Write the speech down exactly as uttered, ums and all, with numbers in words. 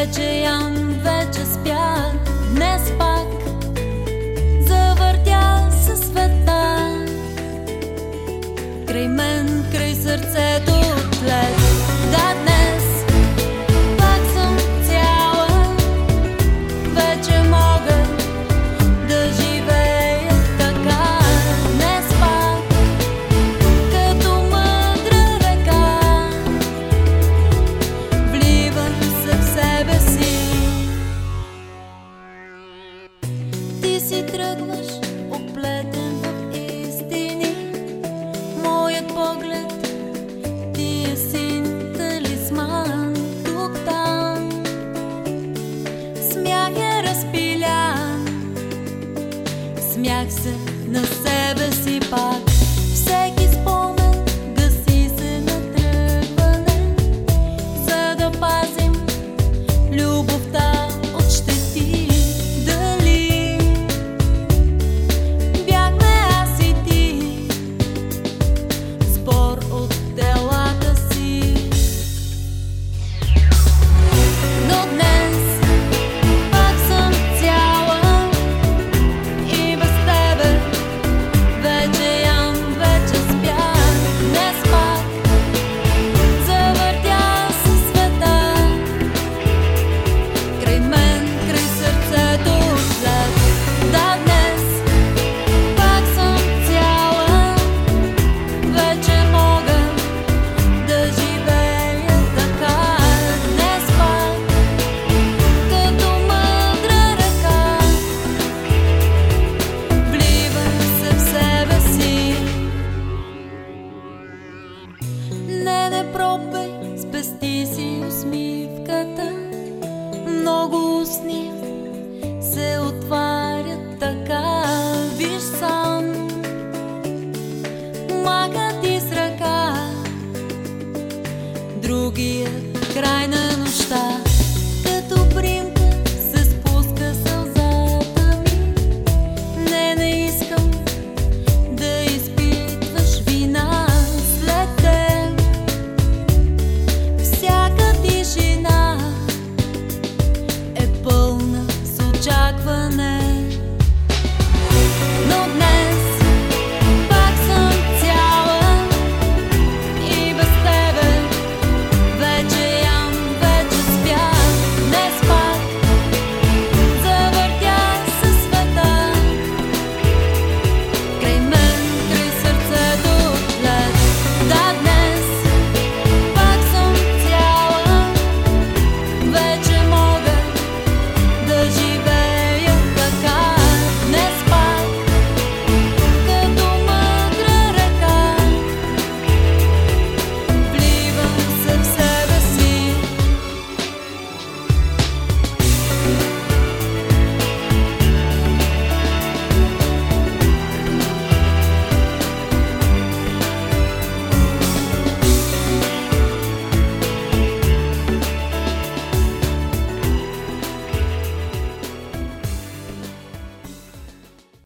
Вече ям, вече спя, днес пак завъртя се света. Край мен, край сърцето тле. Да, днес пак съм цяла, вече мога да живея така. Днес пак, като мъдра река, вливам се в себе си. Ти си тръгваш оплетен в истини, моят поглед ти е син талисман. Тук-там смях е разпилян, смях се на себе си пак. Всеки спомен гаси се на тръгване, за да пазим любовта от щети. Дали бяхме аз и ти, сбор от телата си. Но днес пак съм цяла и без тебе вече ям, вече спя. Днес пак завъртя се света. Край мен, край сърцето след. Да, днес пак съм цяла, вече мога да живея така. Днес пак, като мъдра ръка, вливам се в себе си. Не, не пробвай, спести си усмивката. Много устни се отварят така. Виж сам, маха ти с ръка другия край на нощта.